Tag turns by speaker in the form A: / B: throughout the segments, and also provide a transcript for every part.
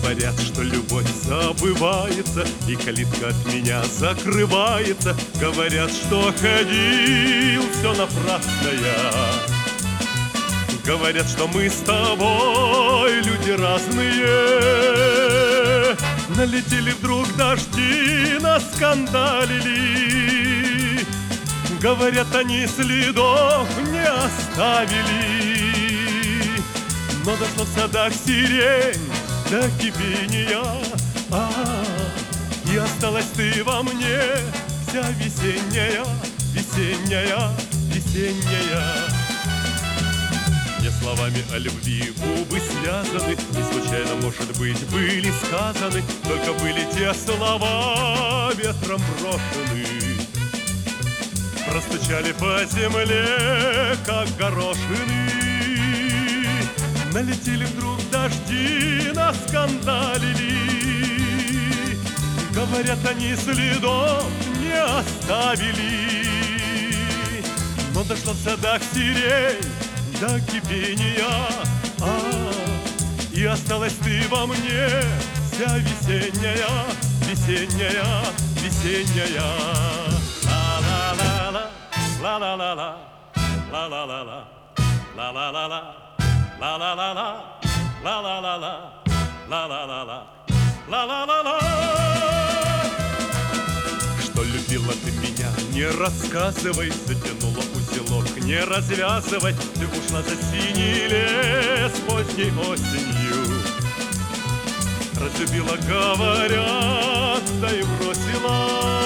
A: Говорят, что любовь забывается, и калитка от меня закрывается. Говорят, что ходил, все напрасно я. Говорят, что мы с тобой люди разные. Налетели вдруг дожди, наскандалили. Говорят, они следов не оставили. Но дошла в садах сирень до кипения, и осталась ты во мне, вся весенняя, весенняя, весенняя. Не словами о любви губы связаны, не случайно, может быть, были сказаны, только были те слова ветром брошены. Простучали по земле, как горошины. Налетели вдруг дожди, наскандалили. Говорят, они следов не оставили. Но дошла в садах сирень до кипения, и осталась ты во мне, вся весенняя, весенняя, весенняя. Ла-ла-ла-ла, ла-ла-ла-ла, ла-ла-ла-ла, ла-ла-ла-ла, ла-ла-ла-ла, ла-ла-ла-ла, ла-ла-ла-ла, ла-ла-ла-ла. Что любила ты меня, не рассказывай, затянула узелок, не развязывай. Ты ушла за синий лес поздней осенью. Разлюбила, говорят, да и бросила.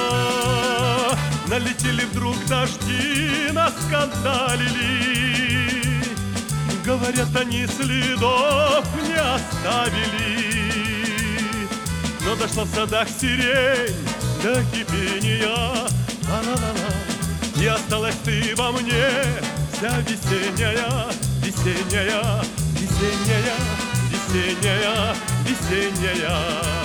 A: Налетели вдруг дожди, наскандалили. Говорят, они следов не оставили. Но дошла в садах сирень до кипения, ла-ла-ла-ла. И осталась ты во мне, вся весенняя, весенняя, весенняя, весенняя, весенняя.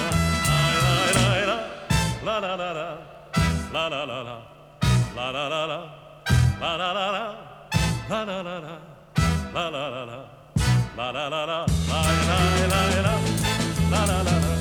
A: Ла-ла-ла-ла, ла-ла-ла-ла, ла-ла-ла-ла, ла-ла-ла-ла, ла-ла-ла-ла, ла-ла-ла-ла, ла-ла-ла-ла, ла-ла-ла-ла, ла-ла-ла-ла.